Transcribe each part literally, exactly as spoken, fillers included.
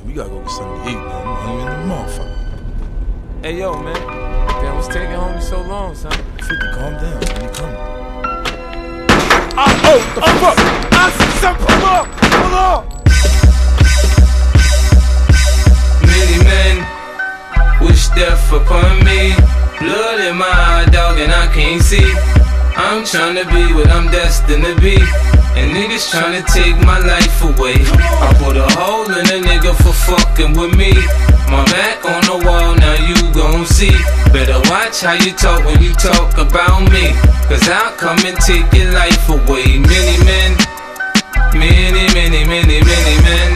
Man, we gotta go get something to eat, man. I'm hungry in the motherfucker. Hey, yo, man. Damn, what's taking homie so long, son? fifty, calm down. When he coming? Ah, oh, the oh, fuck! I see something. Hold on! Hold on! Many men wish death upon me. Blood in my eye, dog, and I can't see. I'm tryna be what I'm destined to be, and niggas tryna take my life away. I put a hole in a nigga for fucking with me. My back on the wall, now you gon' see. Better watch how you talk when you talk about me, cause I'll come and take your life away. Many men, many, many, many, many men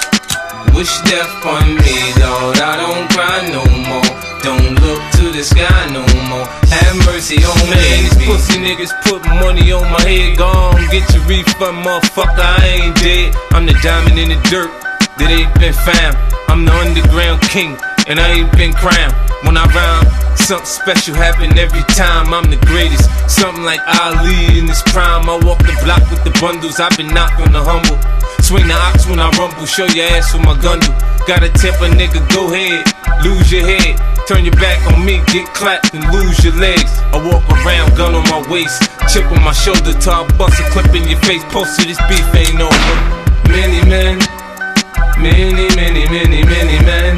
wish death on me, Lord. I don't cry no more. Don't look to the sky no more. Have mercy on me. Man, these pussy niggas put money on my head. Gone, get your refund, motherfucker. I ain't dead. I'm the diamond in the dirt that ain't been found. I'm the underground king, and I ain't been crowned. When I rhyme, something special happen every time. I'm the greatest, something like Ali in his prime. I walk the block with the bundles. I've been knocked on the humble. Swing the ox when I rumble. Show your ass with my gun do. Gotta tip a nigga, go ahead, lose your head. Turn your back on me, get clapped and lose your legs. I walk around, gun on my waist, chip on my shoulder till I bust a clip in your face. Post to this beef ain't over. Many men, many, many, many, many men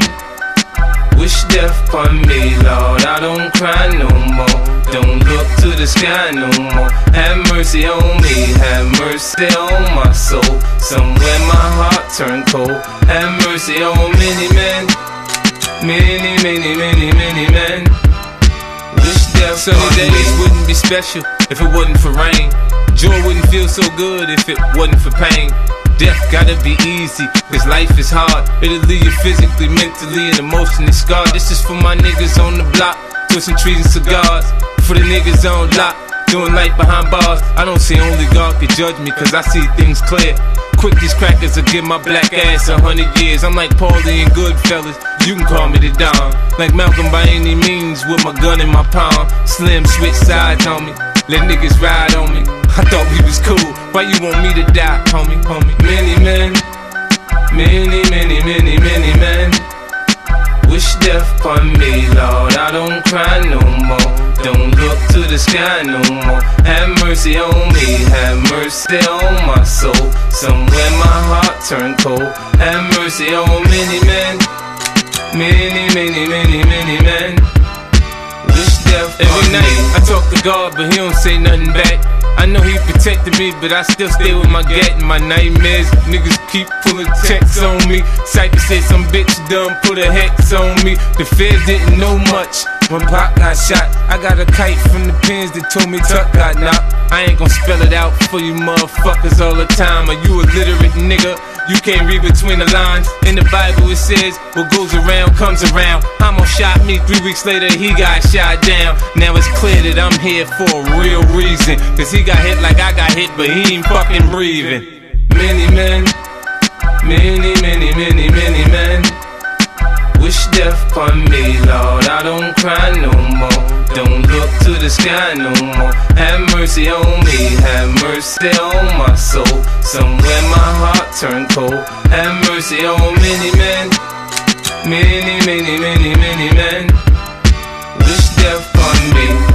wish death upon me, Lord. I don't cry no more. Don't look to the sky no more. Have mercy on me, have mercy on my soul. Somewhere my heart turned cold. Have mercy on many men, many, many, many, many men wish death. Sunny days wouldn't be special if it wasn't for rain. Joy wouldn't feel so good if it wasn't for pain. Death gotta be easy, cause life is hard. It'll leave you physically, mentally, and emotionally scarred. This is for my niggas on the block, twisting trees and cigars. For the niggas on lock, doing life behind bars. I don't see only God can judge me, cause I see things clear. Quick, these crackers will give my black ass a hundred years. I'm like Paulie and Goodfellas, you can call me the Don. Like Malcolm by any means, with my gun in my palm. Slim, switch sides on me, let niggas ride on me. I thought we was cool, why you want me to die, homie, homie? Many men, many, many, many, many men wish death upon me, Lord. I don't cry no more. Don't look to the sky no more. Have mercy on me, have mercy on my soul. Somewhere my heart turned cold. Have mercy on many men, many, many, many, many men wish death upon me. Every night I talk to God, but he don't say nothing back. I know he protected me, but I still stay with my gat and my nightmares. Niggas keep pulling checks on me. Cypher said some bitch done put a hex on me. The feds didn't know much when Pac got shot. I got a kite from the pins that told me Tuck got knocked. I ain't gon' spell it out for you motherfuckers all the time. Are you a literate nigga? You can't read between the lines. In the Bible it says, what goes around comes around. Hamo shot me, three weeks later he got shot down. Now it's clear that I'm here for a real reason, cause he got hit like I got hit, but he ain't fucking breathing. Many men, many, many, many, many men wish death upon me, Lord. I don't cry no more. Don't look to the sky no more. Have mercy on me, have mercy on my soul. Somewhere my heart turned cold. Have mercy on many men, many, many, many, many men wish death upon me.